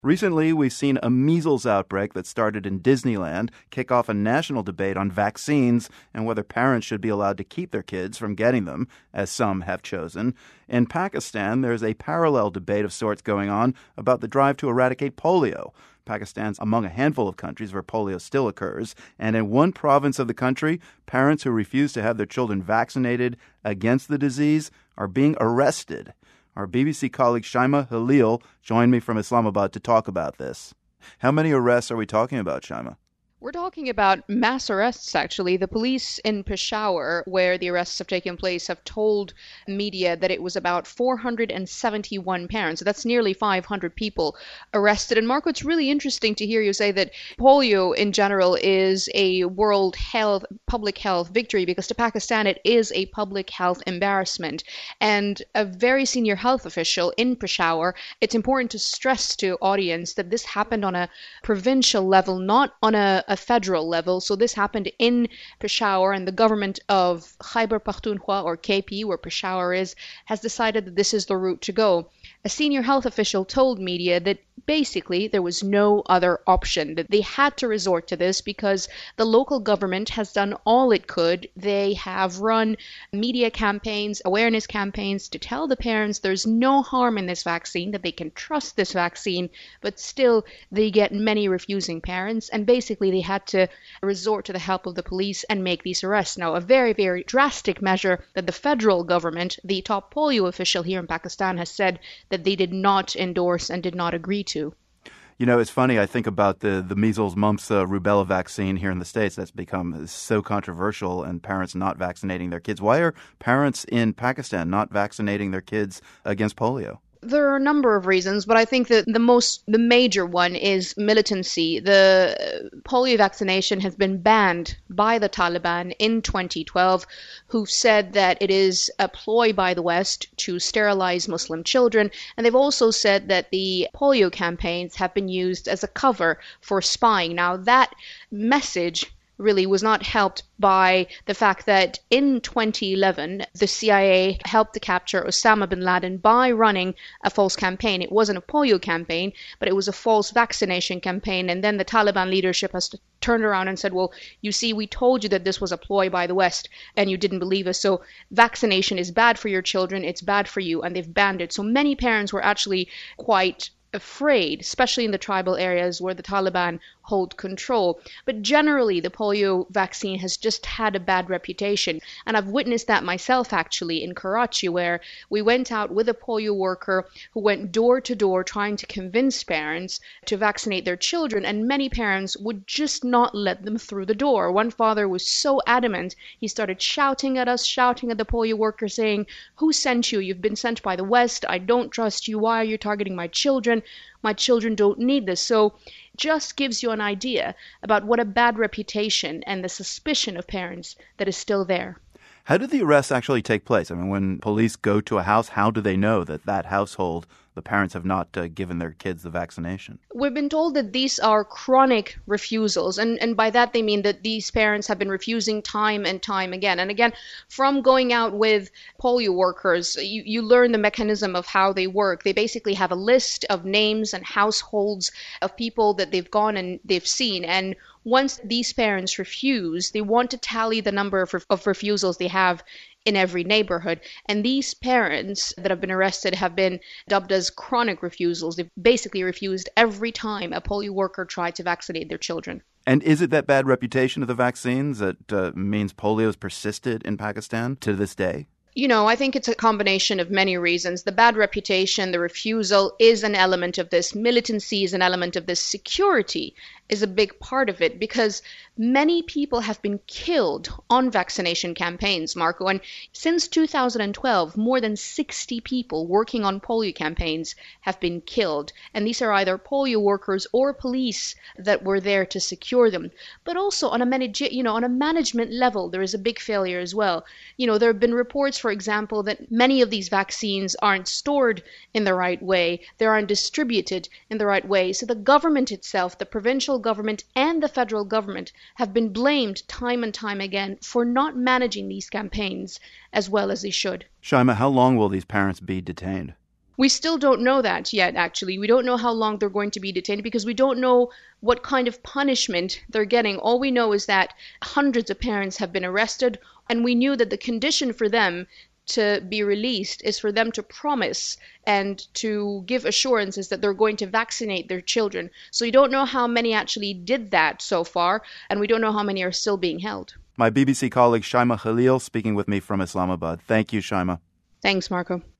Recently, we've seen a measles outbreak that started in Disneyland kick off a national debate on vaccines and whether parents should be allowed to keep their kids from getting them, as some have chosen. In Pakistan, there's a parallel debate of sorts going on about the drive to eradicate polio. Pakistan's among a handful of countries where polio still occurs, and in one province of the country, parents who refuse to have their children vaccinated against the disease are being arrested. Our BBC colleague Shaima Halil joined me from Islamabad to talk about this. How many arrests are we talking about, Shaima? We're talking about mass arrests, actually. The police in Peshawar, where the arrests have taken place, have told media that it was about 471 parents. So that's nearly 500 people arrested. And Marco, it's really interesting to hear you say that polio in general is a public health victory, because to Pakistan it is a public health embarrassment. And a very senior health official in Peshawar, it's important to stress to audience that this happened on a provincial level, not on a federal level. So this happened in Peshawar, and the government of Khyber Pakhtunkhwa, or KP, where Peshawar is, has decided that this is the route to go. A senior health official told media that basically there was no other option, that they had to resort to this because the local government has done all it could. They have run media campaigns, awareness campaigns to tell the parents there's no harm in this vaccine, that they can trust this vaccine, but still they get many refusing parents, and basically they had to resort to the help of the police and make these arrests. Now, a very, very drastic measure that the federal government, the top polio official here in Pakistan, has said that they did not endorse and did not agree to. You know, it's funny, I think about the measles, mumps, rubella vaccine here in the States that's become so controversial, and parents not vaccinating their kids. Why are parents in Pakistan not vaccinating their kids against polio? There are a number of reasons, but I think that the major one is militancy. The polio vaccination has been banned by the Taliban in 2012, who've said that it is a ploy by the West to sterilize Muslim children. And they've also said that the polio campaigns have been used as a cover for spying. Now, that message really was not helped by the fact that in 2011, the CIA helped to capture Osama bin Laden by running a false campaign. It wasn't a polio campaign, but it was a false vaccination campaign. And then the Taliban leadership has turned around and said, well, you see, we told you that this was a ploy by the West and you didn't believe us. So vaccination is bad for your children. It's bad for you. And they've banned it. So many parents were actually quite afraid, especially in the tribal areas where the Taliban hold control. But generally, the polio vaccine has just had a bad reputation. And I've witnessed that myself, actually, in Karachi, where we went out with a polio worker who went door to door trying to convince parents to vaccinate their children, and many parents would just not let them through the door. One father was so adamant, he started shouting at us, shouting at the polio worker, saying, "Who sent you? You've been sent by the West. I don't trust you. Why are you targeting my children? My children don't need this." So just gives you an idea about what a bad reputation and the suspicion of parents that is still there. How do the arrests actually take place? I mean, when police go to a house, how do they know that that household, the parents have not given their kids the vaccination? We've been told that these are chronic refusals, and by that they mean that these parents have been refusing time and time again. And again, from going out with polio workers, you learn the mechanism of how they work. They basically have a list of names and households of people that they've gone and they've seen, and once these parents refuse, they want to tally the number of refusals they have in every neighborhood. And these parents that have been arrested have been dubbed as chronic refusals. They've basically refused every time a polio worker tried to vaccinate their children. And is it that bad reputation of the vaccines that means polio has persisted in Pakistan to this day? You know, I think it's a combination of many reasons. The bad reputation, the refusal is an element of this. Militancy is an element of this. Security is a big part of it, because many people have been killed on vaccination campaigns, Marco. And since 2012, more than 60 people working on polio campaigns have been killed. And these are either polio workers or police that were there to secure them. But also on a management level, there is a big failure as well. You know, there have been reports, for example, that many of these vaccines aren't stored in the right way. They aren't distributed in the right way. So the government itself, the provincial government and the federal government, have been blamed time and time again for not managing these campaigns as well as they should. Shaima, how long will these parents be detained? We still don't know that yet, actually. We don't know how long they're going to be detained because we don't know what kind of punishment they're getting. All we know is that hundreds of parents have been arrested, and we knew that the condition for them to be released is for them to promise and to give assurances that they're going to vaccinate their children. So we don't know how many actually did that so far, and we don't know how many are still being held. My BBC colleague Shaima Khalil speaking with me from Islamabad. Thank you, Shaima. Thanks, Marco.